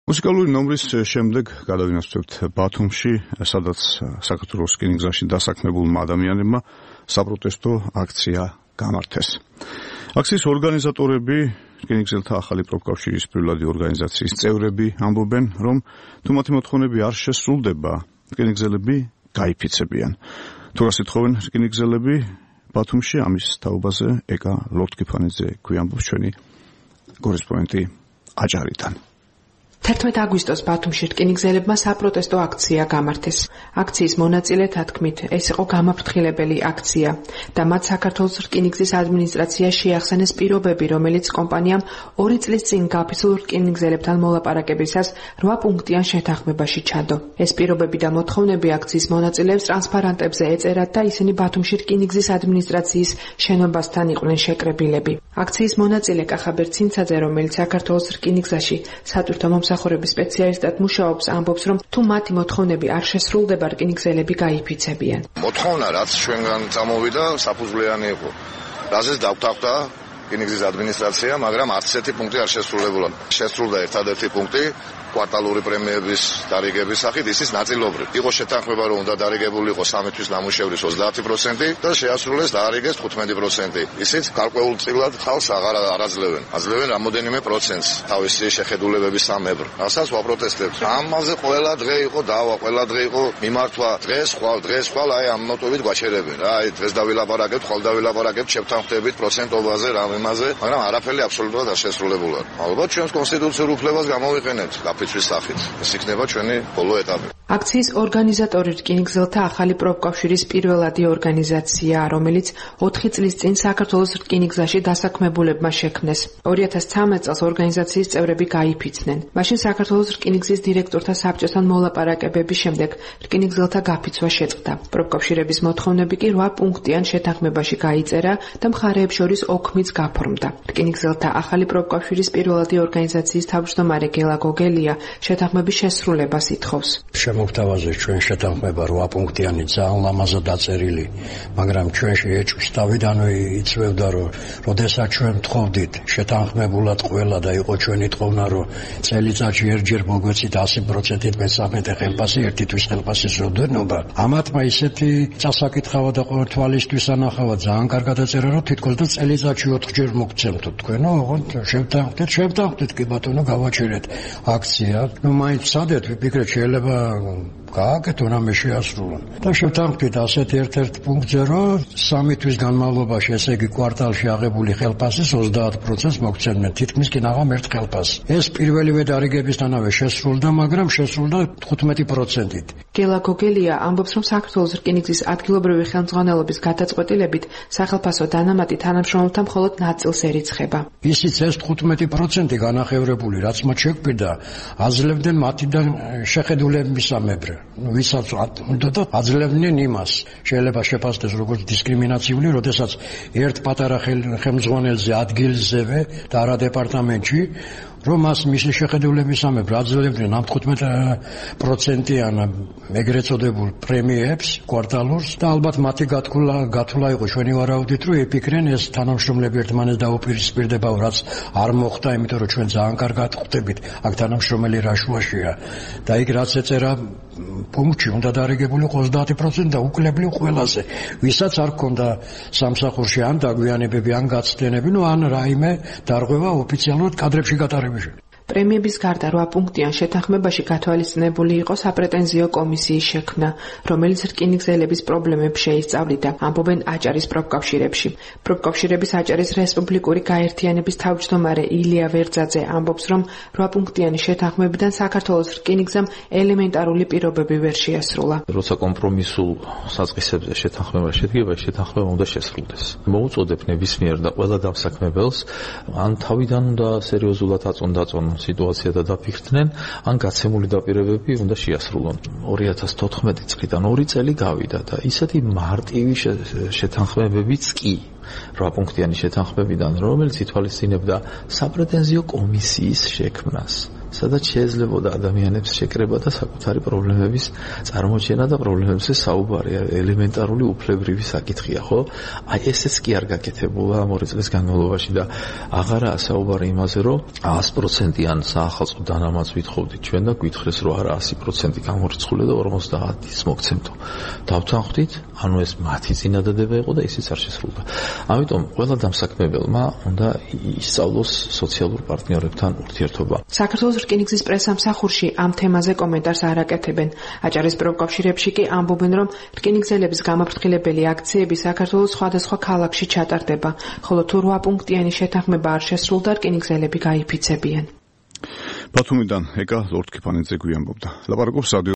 მუსიკალური ნომრის შემდეგ გადავინაცვლებთ ბათუმში, სადაც საქართველოს რკინიგზაში დასაქმებულმა ადამიანებმა საპროტესტო აქცია გამართეს. აქციის ორგანიზატორები, რკინიგზელთა ახალი პროფკავშირის პირველადი ორგანიზაციის წევრები ამბობენ, რომ თუ მათი მოთხოვნები არ შესრულდება, რკინიგზელები გაიფიცებიან. თუ რას ეთხოვენ რკინიგზელები ბათუმში, ამის თაობაზე ეკა ლორთქიფანიძე გვიამბობს ჩვენი კორესპონდენტი აჭარიდან. 11 აგვისტოს ბათუმში რკინიგზელებმა საპროტესტო აქცია გამართეს. აქციის მონაწილეთა თქმით, ეს იყო გამაფრთხილებელი აქცია და მათ საქართველოს რკინიგზის ადმინისტრაცია შეახსენეს პირობები, რომელიც კომპანიამ 2 წლის წინ გაფიცულ რკინიგზელებთან მოლაპარაკებისას 8 პუნქტიან შეთანხმებაში ჩადო. ეს პირობები და მოთხოვნები აქციის მონაწილეებს ტრანსპარანტებზე ეწერათ და ისინი ბათუმში რკინიგზის ადმინისტრაციის შენობასთან იყვნენ შეკრებილები. აქციის მონაწილე კახაბერ ცინცაძე, რომელიც საქართველოს რკინიგზაში სატვირთო მომსახურების სპეციალისტად მუშაობს, ამბობს, რომ თუ მათი მოთხოვნები არ შესრულდება, რკინიგზელები გაიფიცებიან. მოთხოვნა რაც ჩვენგან წამოვიდა, საფუძვლიანი იყო. რაზეც დავთანხმდა რკინიგზის ადმინისტრაცია, მაგრამ არც ერთი პუნქტი არ შესრულებულა. შესრულდა ერთადერთი პუნქტი კვარტალური პრემიების დარიგების სახით, ისიც ნაწილობრივ. იყო შეთანხმება, რომ უნდა დარიგებული იყოს 3 თვის ნამუშევრის 30% და შეასრულეს დაარიგეს 15%. ისიც გარკვეულწილად ხალხს აღარ არაძლევენ. აძლევენ რამოდენიმე პროცენტს თავისი შეხედულებების სამებრ. რასაც ვაპროტესტებთ. ამაზე ყველა დღე იყო დავა, ყველა დღე იყო მიმართვა. დღეს ხვალ აი ამ მოტივით გვაჩერებენ. აი დღეს დავილაპარაკებთ, ხვალ დავილაპარაკებთ, შევთანხმდებით პროცენტობაზე, რამემაზე, მაგრამ არაფერი აბსოლუტურად არ შესრულებულა. ალბათ ჩვენს კონსტიტუციურ უფლებას გამოვიყენებთ. ეს იქნება ჩვენი ბოლო ეტაპი. აქციის ორგანიზატორი რკინიგზელთა ახალი პროფკავშირის პირველადი ორგანიზაცია, რომელიც 4 წლის წინ საქართველოს რკინიგზაში დასაქმებულებმა შექმნეს. 2013 წელს ორგანიზაციის წევრები გაიფიცნენ. მაშინ საქართველოს რკინიგზის დირექტორთა საბჭოსთან მოლაპარაკებების შემდეგ რკინიგზელთა გაფიცვა შეწყდა. პროფკავშირების მოთხოვნები კი 8 პუნქტიან შეთანხმებაში გაიწერა და მხარეებს შორის ოქმიც გაფორმდა. რკინიგზელთა ახალი პროფკავშირის პირველადი ორგანიზაციის თავმჯდომარე გელა გოგელია შეთანხმების შესრულებას ითხოვს. მოგთავაზე ჩვენ შეთანხმება 8 პუნქტიანი ძალიან ლამაზად დაწერილი, მაგრამ ჩვენში ეჭვს თავიდანვე იწვევდა, რომ როდესაც ჩვენ მთხოვდით შეთანხმებულად ყველა და იყო ჩვენი თხოვნა, რომ წელიწადში ერთჯერ მოგვეცით 100%-ით მე-13 ხელფასი, ერთი თვის ხელფასის როდენობა. ამათმა ისეთი წასაკითხავა და თვალისთვის ანახავა ძალიან კარგად დაწერა, რომ თითქოს და წელიწადში 4-ჯერ მოგცემთო თქვენო, ოღონდ შევთანხმდით კი ბატონო, გავაჩერეთ აქცია. მაინც ვცადეთ, ვიფიქრეთ შეიძლება გააკეთონ რამე შეასრულონ. და შევთანხმდით ასეთ ერთ-ერთ პუნქტზე, რომ 3 თვის განმავლობაში, ესე იგი კვარტალში აღებული ხელფასის 30% მოგცემდნენ, თითქმის კი ნაღამ ერთ ხელფასს. ეს პირველივე დარიგებისთანავე შესრულდა, მაგრამ შესრულდა 15%-ით. გელა გოგელია ამბობს, რომ საქართველოს რკინიგზის ადგილობრივი ხელმძღვანელობის გადაწყვეტილებით სახელფასო დანამატი თანამშრომელთა მხოლოდ ნაწილს ერიცხება. ისიც ეს 15% განახევრებული, რაც მათ შეგვიდა, აძლევდნენ მათიდან შეხედულების სამებრ. ვისაც უნდა აძლევდნენ იმას, შეიძლება შეფასდეს როგორც დისკრიმინაციული, როდესაც ერთ პატარა ხელმძღვანელზე ადგილზევე და არა დეპარტამენტში, რომ მას მისი შეხედულების სამებრ აძლევდნენ ამ 15%-იან ეგრეთ წოდებულ პრემიებს კვარტალურს და ალბათ მათი გათვლა იყო ჩვენი ვარაუდით, რომ იფიქრენ ეს თანამშრომლები ერთმანეთს დაუპირისპირდება, რაც არ მოხდა, იმიტომ რომ ჩვენ ძალიან კარგად ხვდებით აქ თანამშრომელი რა შუაშია და იქ რაც ეწერა პუნქტში უნდა დარიგებული 30% და უკლებლივ ყველაზე, ვისაც არ ქონდა სამსახურში ან დაგვიანებები, ან გაცდენები, ან რაიმე დარღვევა ოფიციალურად კადრებში გატარებაში. პრემიების გარდა 8 პუნქტიან შეთანხმებაში გათვალისწინებული იყო საპრეტენზიო კომისიის შექმნა, რომელიც რკინიგზელების პრობლემებს შეისწავლიდა, ამბობენ აჭარის პროფკავშირებში. პროფკავშირების აჭარის რესპუბლიკური გაერთიანების თავმჯდომარე ილია ვერძაძე ამბობს, რომ 8 პუნქტიანი შეთანხმებიდან საქართველოს რკინიგზამ ელემენტარული პირობები ვერ შეასრულა. როცა კომპრომისულ საწყისებზე შეთანხმება შედგება, შეთანხმება უნდა შესრულდეს. მოუწოდებ ნებისმიერ და ყველა დამსაქმებელს ან თავიდან უნდა სერიოზულად აწონ სიტუაცია და დაფიქრდნენ, ან გაცემული დაპირებები უნდა შეასრულონ. 2014 წლიდან 2 წელი გავიდა და ისეთი მარტივი შეთანხმებებიც კი 8 პუნქტიანი შეთანხმებიდან, რომელიც ითვალისწინებდა საპრეტენზიო კომისიის შექმნას. სადაც შეეძლებოდა ადამიანებს შეკრება და საკუთარი პრობლემების წარმოჩენა და პრობლემებზე საუბარი, ელემენტარული უფლებრივი საკითხია, ხო? აი ესეც კი არ გაკეთებულა ამ 2 წლის განმავლობაში და აღარაა საუბარი იმაზე, რომ 100%-იან საახალწლო დანამატს ვითხოვდით ჩვენ და გითხრეს, რომ არა 100% გამორიცხული და 50-ის მოგცემთო. დავთანხმდით, ანუ ეს მათი წინადადება იყო და ისიც არ შესრულდა. ამიტომ ყველა დამსაქმებელმა უნდა ისწავლოს სოციალურ პარტნიორებთან ურთიერთობა. საქართველოს რკინიგზის პრესამსახურში ამ თემაზე კომენტარს არ აკეთებენ. აჭარის პროფკავშირებში კი ამბობენ, რომ რკინიგზელების გამაფრთხილებელი აქციები საქართველოს სხვადასხვა ქალაქში ჩატარდება, ხოლო თუ 8 პუნქტიანი შეთანხმება არ შესრულდა, რკინიგზელები გაიფიცებიან. ბათუმიდან ეკა ლორდ-კიფანიძე გვიანბობდა. ლაპარაკობს